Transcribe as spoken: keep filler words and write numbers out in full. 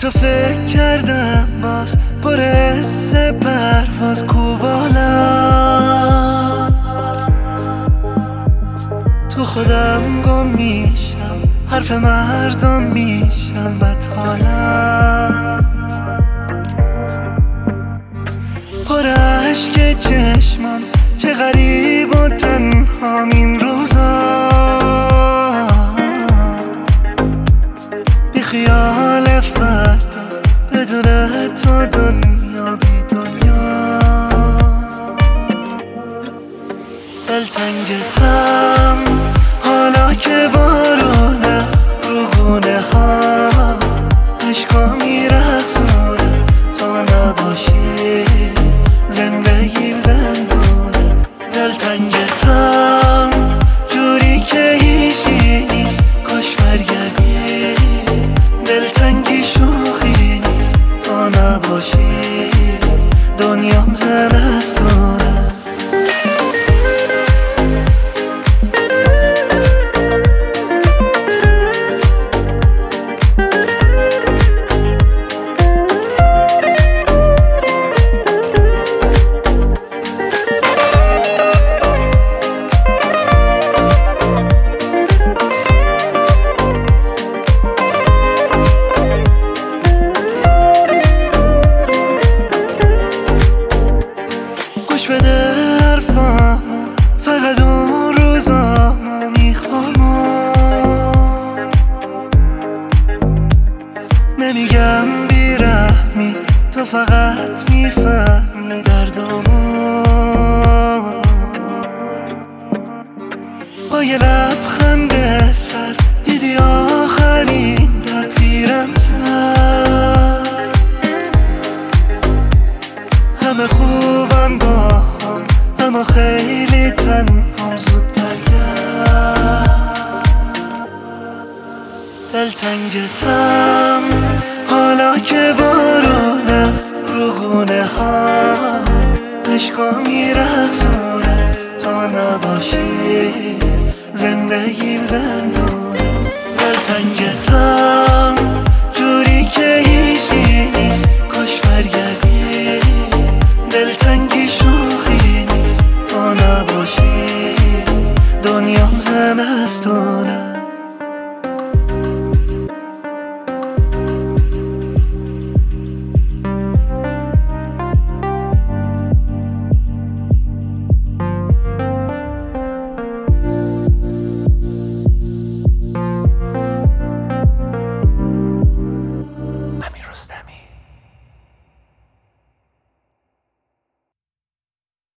تو فکر کردم باز پر حس پرواز کو بالم، تو خودم گم میشم، حرف مردم میشم بد حالم، پر عشق چشمم چه غریب و تنهام این روزا، بی خیال فردا بدون تو دنیا بی دنیا، دلتنگتم حالا که بارونه رو گونه ها عشقا میرقصونه، تو نباشی زندگیم زندونه، دلتنگتم جوری که هیچی نیست کاش برگردی، دلتنگی شوخی نیست تو نباشی دنیام زمستونه. گوش بده حرفم، فقط اون روزا میخوام، نمیگم بیرحمی تو فقط میفهمی دردامو، با یه لبخند سر دیدی آخرین درد پیرم کرد، همه خوبم با هم اما خیلی تنهام زود برگرد، دلتنگتم حالا که بارونه رو گونه ها عشقا میرقصونه، تو نباشی زندگیم زنده